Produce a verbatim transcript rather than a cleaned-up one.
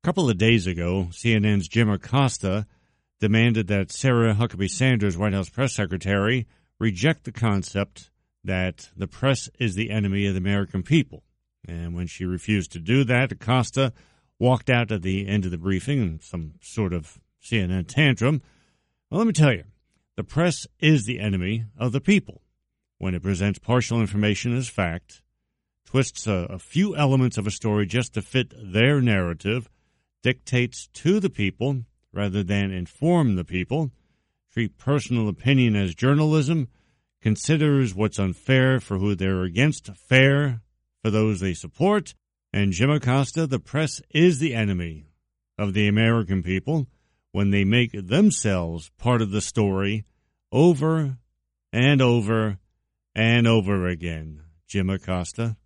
couple of days ago, C N N's Jim Acosta demanded that Sarah Huckabee Sanders, White House press secretary, reject the concept that the press is the enemy of the American people. And when she refused to do that, Acosta walked out at the end of the briefing in some sort of C N N tantrum. Well, let me tell you, the press is the enemy of the people when it presents partial information as fact, twists a, a few elements of a story just to fit their narrative, dictates to the people rather than inform the people, treat personal opinion as journalism, considers what's unfair for who they're against fair for those they support. And Jim Acosta, the press is the enemy of the American people when they make themselves part of the story over and over and over again. Jim Acosta.